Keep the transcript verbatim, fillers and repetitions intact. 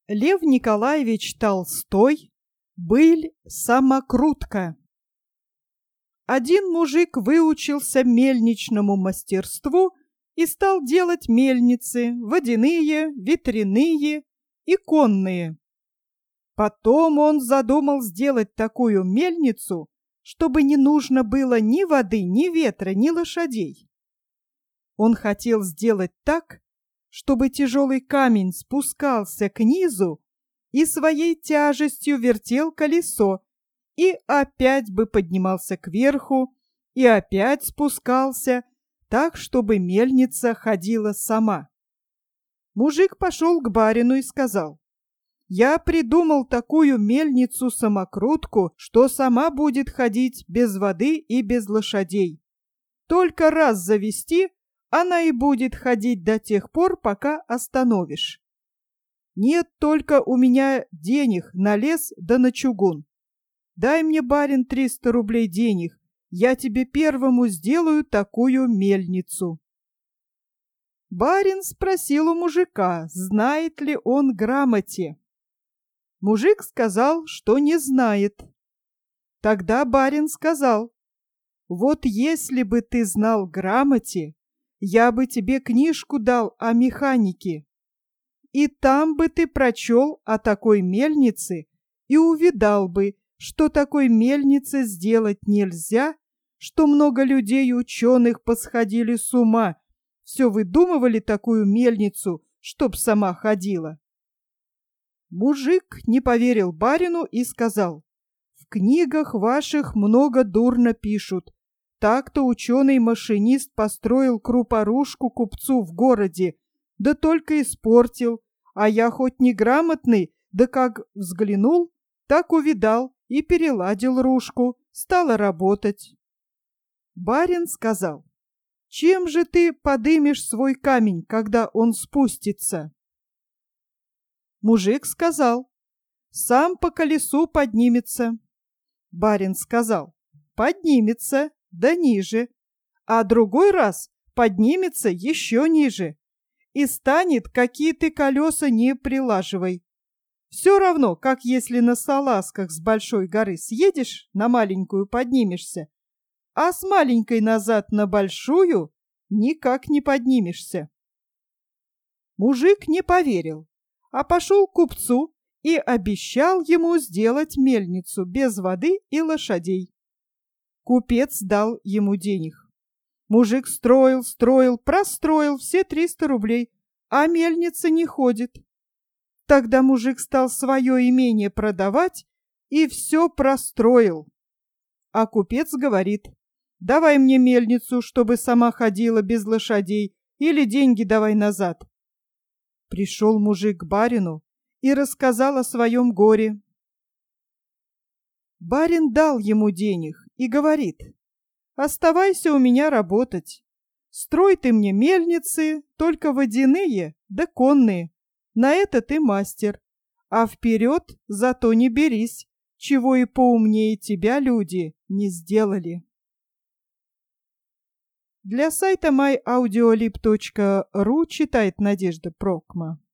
Лев Николаевич Толстой, быль «Самокрутка». Один мужик выучился мельничному мастерству и стал делать мельницы, водяные, ветряные и конные. Потом он задумал сделать такую мельницу, чтобы не нужно было ни воды, ни ветра, ни лошадей. Он хотел сделать так, чтобы тяжелый камень спускался к низу и своей тяжестью вертел колесо, и опять бы поднимался кверху, и опять спускался, так, чтобы мельница ходила сама. Мужик пошел к барину и сказал: «Я придумал такую мельницу-самокрутку, что сама будет ходить без воды и без лошадей. Только раз завести, она и будет ходить до тех пор, пока остановишь. Нет только у меня денег на лес да на чугун. Дай мне, барин, триста рублей денег, я тебе первому сделаю такую мельницу». Барин спросил у мужика, знает ли он грамоте. Мужик сказал, что не знает. Тогда барин сказал: «Вот если бы ты знал грамоте, я бы тебе книжку дал о механике, и там бы ты прочел о такой мельнице и увидал бы, что такой мельницы сделать нельзя, что много людей ученых посходили с ума, все выдумывали такую мельницу, чтоб сама ходила». Мужик не поверил барину и сказал: «В книгах ваших много дурно пишут. Так-то ученый-машинист построил крупорушку купцу в городе, да только испортил, а я хоть неграмотный, да как взглянул, так увидал и переладил ружку, стала работать». Барин сказал: «Чем же ты подымешь свой камень, когда он спустится?» Мужик сказал: «Сам по колесу поднимется». Барин сказал: «Поднимется, да ниже, а другой раз поднимется еще ниже, и станет, какие ты колеса не прилаживай. Все равно, как если на салазках с большой горы съедешь, на маленькую поднимешься, а с маленькой назад на большую никак не поднимешься». Мужик не поверил, а пошел к купцу и обещал ему сделать мельницу без воды и лошадей. Купец дал ему денег. Мужик строил, строил, простроил все триста рублей, а мельница не ходит. Тогда мужик стал свое имение продавать и все простроил. А купец говорит: «Давай мне мельницу, чтобы сама ходила без лошадей, или деньги давай назад». Пришел мужик к барину и рассказал о своем горе. Барин дал ему денег и говорит: «Оставайся у меня работать. Строй ты мне мельницы, только водяные да конные. На это ты мастер. А вперед зато не берись, чего и поумнее тебя люди не сделали». Для сайта май аудиолиб точка ру читает Надежда Прокма.